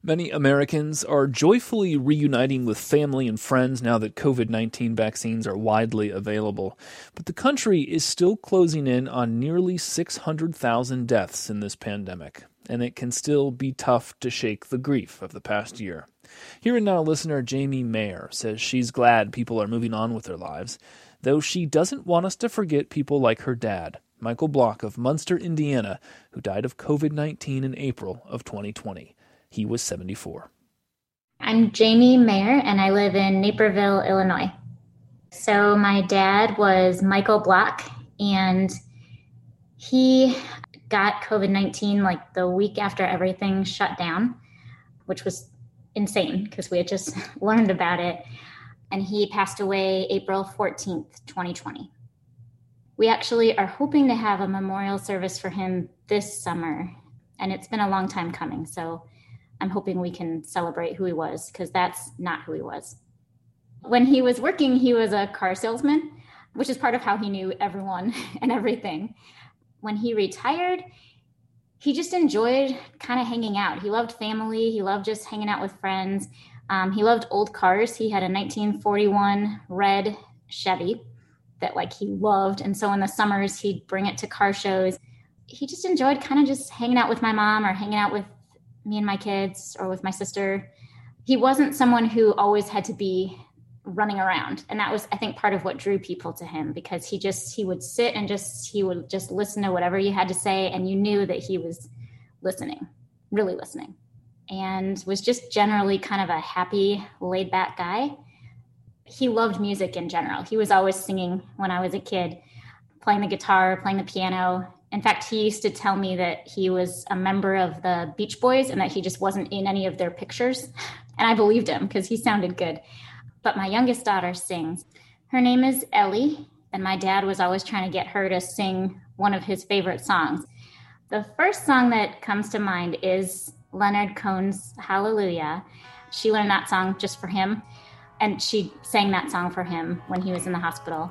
Many Americans are joyfully reuniting with family and friends now that COVID-19 vaccines are widely available. But the country is still closing in on nearly 600,000 deaths in this pandemic, and it can still be tough to shake the grief of the past year. Here and Now listener Jamie Mayer says she's glad people are moving on with their lives, though she doesn't want us to forget people like her dad, Michael Block of Munster, Indiana, who died of COVID-19 in April of 2020. He was 74. I'm Jamie Mayer, and I live in Naperville, Illinois. So my dad was Michael Block, and he got COVID-19 like the week after everything shut down, which was insane because we had just learned about it. And he passed away April 14th, 2020. We actually are hoping to have a memorial service for him this summer, and it's been a long time coming. So I'm hoping we can celebrate who he was, because that's not who he was. When he was working, he was a car salesman, which is part of how he knew everyone and everything. When he retired, he just enjoyed kind of hanging out. He loved family. He loved just hanging out with friends. He loved old cars. He had a 1941 red Chevy that he loved. And so in the summers, he'd bring it to car shows. He just enjoyed kind of just hanging out with my mom or hanging out with me and my kids or with my sister. He wasn't someone who always had to be running around. And that was, I think, part of what drew people to him, because he would sit and he would just listen to whatever you had to say. And you knew that he was listening, really listening, and was just generally kind of a happy, laid back guy. He loved music in general. He was always singing when I was a kid, playing the guitar, playing the piano. In fact, he used to tell me that he was a member of the Beach Boys and that he just wasn't in any of their pictures. And I believed him because he sounded good. But my youngest daughter sings. Her name is Ellie, and my dad was always trying to get her to sing one of his favorite songs. The first song that comes to mind is Leonard Cohen's Hallelujah. She learned that song just for him, and she sang that song for him when he was in the hospital.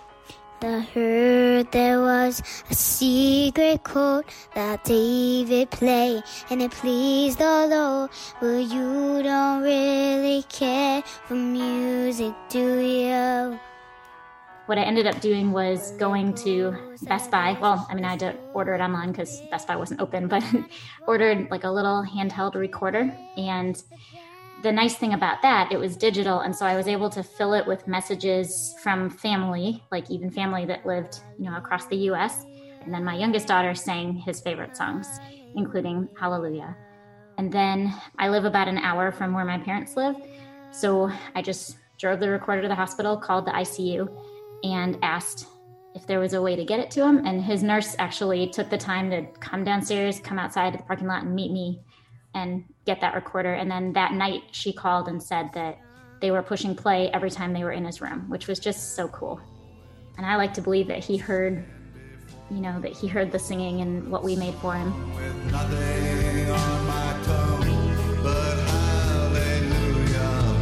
I heard there was a secret chord that David played, and it pleased the Lord. Well, you don't really care for music, do you? What I ended up doing was going to Best Buy. Well, I had to order it online because Best Buy wasn't open, but ordered a little handheld recorder. And the nice thing about that, it was digital. And so I was able to fill it with messages from family, even family that lived, across the US. And then my youngest daughter sang his favorite songs, including Hallelujah. And then I live about an hour from where my parents live. So I just drove the recorder to the hospital, called the ICU, and asked if there was a way to get it to him. And his nurse actually took the time to come downstairs, come outside to the parking lot and meet me and get that recorder. And then that night she called and said that they were pushing play every time they were in his room, which was just so cool. And I like to believe that he heard, the singing and what we made for him. With nothing on my tongue but hallelujah.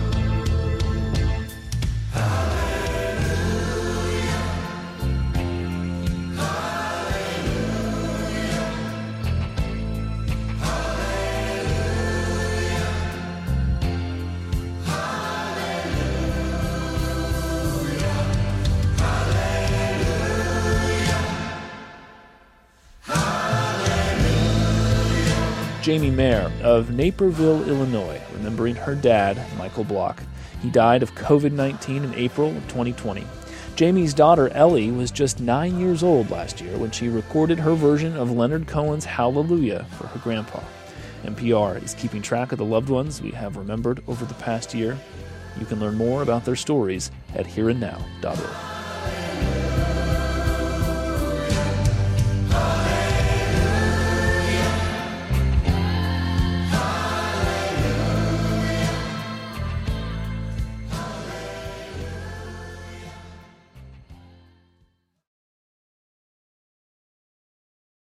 Jamie Mayer of Naperville, Illinois, remembering her dad, Michael Block. He died of COVID-19 in April of 2020. Jamie's daughter, Ellie, was just 9 years old last year when she recorded her version of Leonard Cohen's Hallelujah for her grandpa. NPR is keeping track of the loved ones we have remembered over the past year. You can learn more about their stories at hereandnow.org.